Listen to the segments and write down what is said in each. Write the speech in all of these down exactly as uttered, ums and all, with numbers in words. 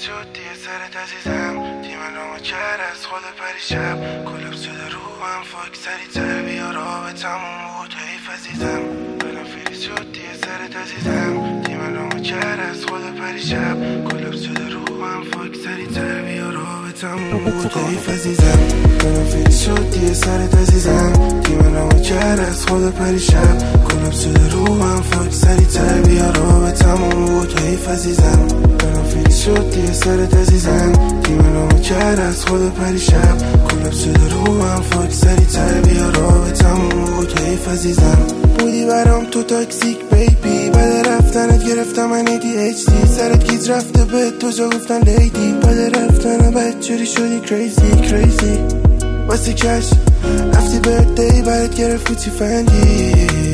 شد دیگه سرت عزیزم، تیم نامو کرد از خود پریشب، کلاب شده رو هم فاک سری تر بیا رابطمون بود حیف عزیزم. بلام فریز شد دیگه سرت عزیزم، تیم نامو کرد از خود پریشب، کلاب شده رو هم فاک سری تر بیا رابطمون بود حیف عزیزم. بلام فریز شد دیگه سرت عزیزم، تیم نامو کرد از خود پریشب، کلاب شده رو هم فاک سری تر بیا رابطمون بود حیف عزیزم. فریز شد دیگه سرت عزیزم، تیم نامو کرد از خود پریشب، کلاب شده رو هم فاک سری تر بیا رابطمون بود حیف عزیزم. بودی برام تو تاکسیک بیبی، بعد رفتنت گرفتم من ای دی اچ دی، سرت گیز رفته به تو جا گفتن لیدی، بعد رفتن بچوری شدی کریزی کریزی واسه کش رفتی بردی، بعد گرفت فوتی فندی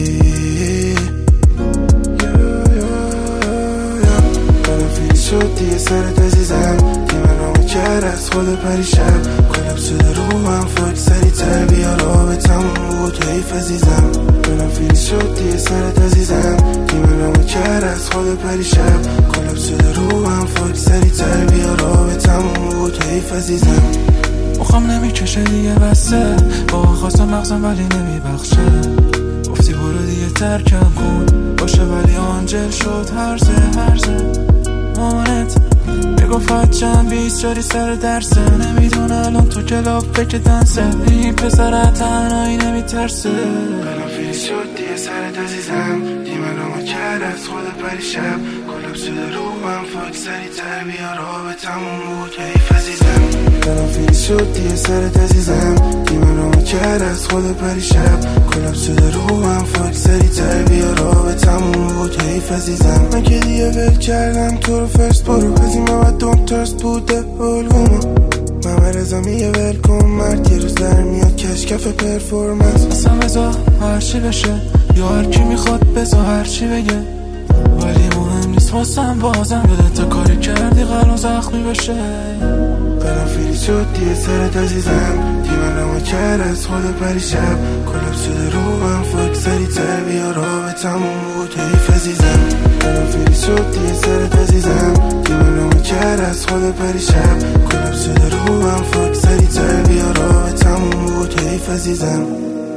شد دیگه سرت عزیزم، تیم نامو کرد از خود پریشب، کلاب شده رو هم فاک سری تر بیا رابطمون بود حیف عزیزم. بلام فریز شد دیگه سرت عزیزم، تیم نامو کرد از خود پریشب، کلاب شده رو هم فاک سری تر بیا رابطمون بود حیف عزیزم. مخم نمیکشه دیگه بسته، با خواستم مغزم ولی نمیبخشه، گفتی برو دیگه ترکم کن باشه ولی آنجل شد هرزه هرزه. مامانت میگفت بچم بیست شدی سر درسه، نمیدونه الان تو کلاب فکر دنسه، این پسر تنهایی نمیترسه. بلام فریز شد دیگه سرت عزیزم، تیم نامو کرد از خود پریشب، کلاب شده رو هم فاک سری تر بیا رابطمون بود حیف عزیزم. بلام فریز شد دیگه سرت عزیزم، تیم نامو کرد از خود پریشب، کلاب شده رو هم فاک سری تر بیا رابطمون بود حیف عزیزم. من که دیگه ول کردم تو رو فرست برو، از این مواد دون ترست بوده الگوما، ممه رزا میگه ول کن مرد یه روز در میاد کشکف پرفورمنس. اصلا بزا هرچی بشه یا هرکی میخواد بزا هرچی بگه، ولی مهم نیست واسم بازم یادت تا کاری کردی قلم زخمی بشه. بلام فریز شد دیگه سرت عزیزم، تیم نامو کرد از خود پریشب، کلاب شده رو هم فاک سری تر بیا رابطمون بود حیف عزیزم. بلام فریز شد دیگه سرت عزیزم، تیم نامو کرد از خود پریشب، کلاب شده رو هم فاک سری تر بیا رابطمون بود حیف عزیزم.